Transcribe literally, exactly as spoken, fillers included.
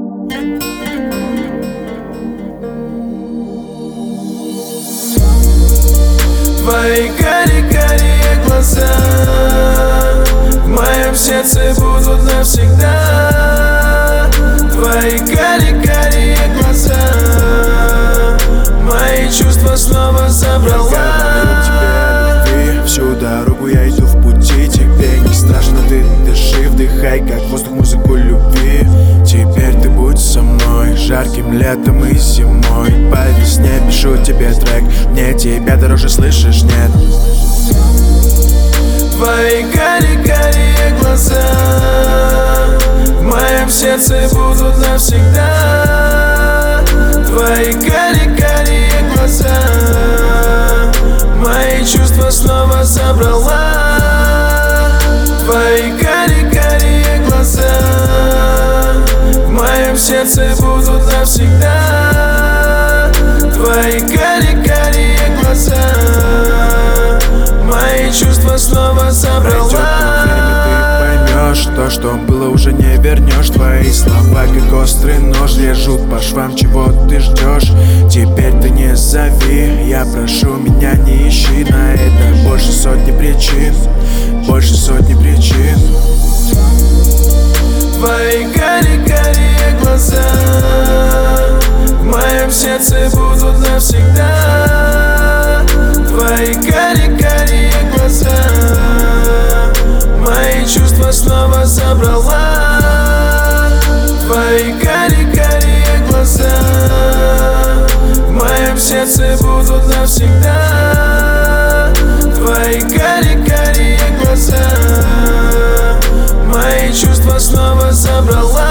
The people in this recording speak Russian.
Твои карие-карие глаза в моем сердце будут навсегда. Твои карие-карие глаза мои чувства снова забрала. Я говорю тебе о любви, всю дорогу я иду в пути. Тебе не страшно, ты дыши, вдыхай как воздух музыку любви. Теперь ты будь со мной жарким летом и зимой. По весне пишу тебе трек, мне тебя дороже, слышишь, нет? Твои карие-карие глаза в моем сердце будут навсегда. Твои карие-карие глаза мои чувства снова забрала. Твои карие-карие глаза в моем сердце будут навсегда. Твои карие-карие глаза мои чувства снова забрала. Пройдет время, ты поймешь, то, что было, уже не вернешь. Твои слова, как острый нож, режут по швам, чего ты ждешь. Теперь ты не зови, я прошу, меня не ищи. На это больше сотни причин, больше сотни причин. Твои карие-карие глаза в моем сердце будут навсегда. Твои карие-карие глаза мои чувства снова забрала. Твои карие-карие глаза в моем сердце будут навсегда. Твои карие-карие глаза мои чувства снова забрала.